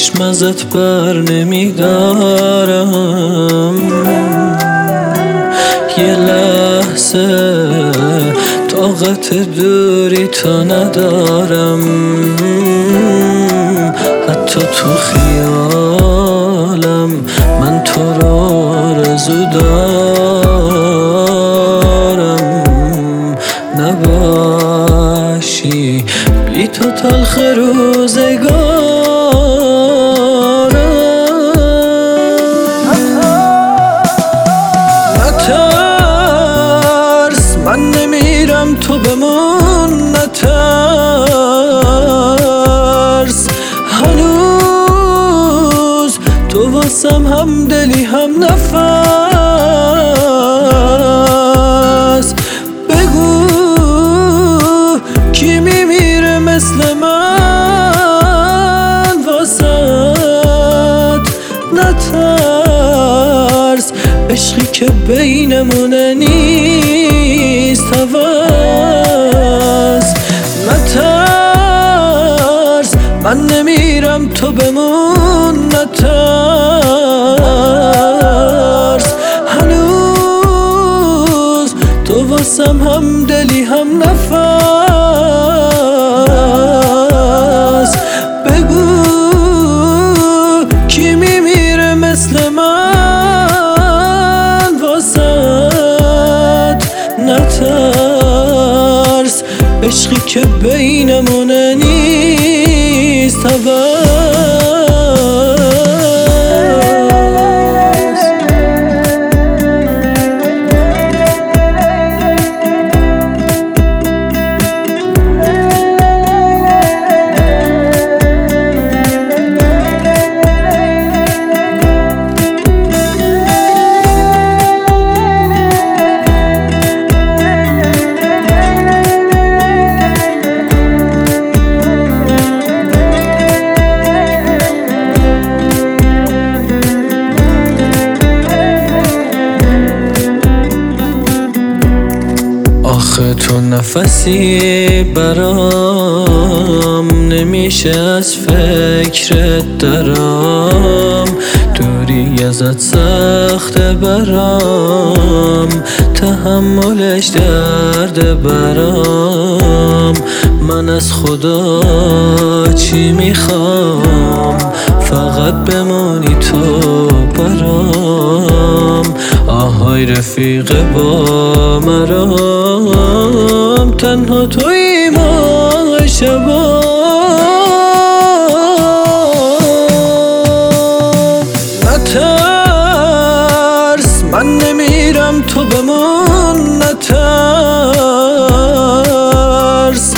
چشم ازت بر نمیدارم، یه لحظه طاقت دوری تو ندارم، حتی تو خیالم من تو رو آرزو دارم، نباشی بی تو تلخ روزگارم. نترس من نمیرم تو بمون، نترس هنوز تو واسم هم دلی هم نفس. بگو کی میمیره مثل من واسد، نترس عشقی که بینمونه نیست هوس. نترس من نمیرم تو بمون، نترس هنوز تو واسم هم دلی هم نفس. بگو کی میمیره مثل من واسد، نترس عشقی که بینمونه نیست هوس. آخه تو نفسی برام نمیشه از فکرت درام، دوری ازت سخته برام، تحملش درد برام. من از خدا چی میخوام؟ فقط بمونی تو برام، آهای رفیق با مرام، تنها توی ماه شبا. نترس من نمیرم تو بمون، نترس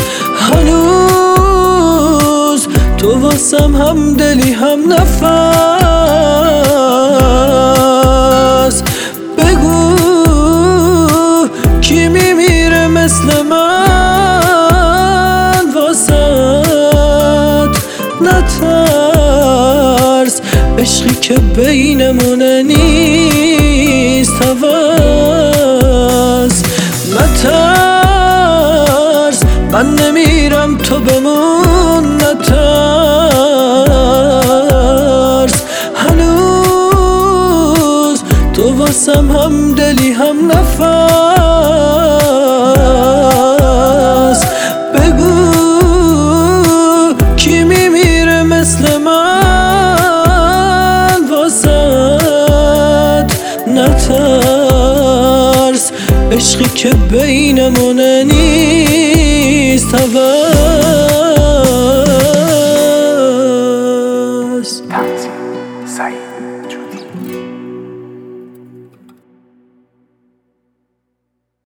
هنوز تو واسم هم دلی هم نفس. بگو کی میمیره مثل من واسد، نترس عشقی که بینمونه نیست هوس. نترس من نمیرم تو بمون، نترس هنوز تو واسم هم دلی هم نفس. بگو کی میمیره مثل من واسد، نترس عشقی که بینمونه نیست هوس.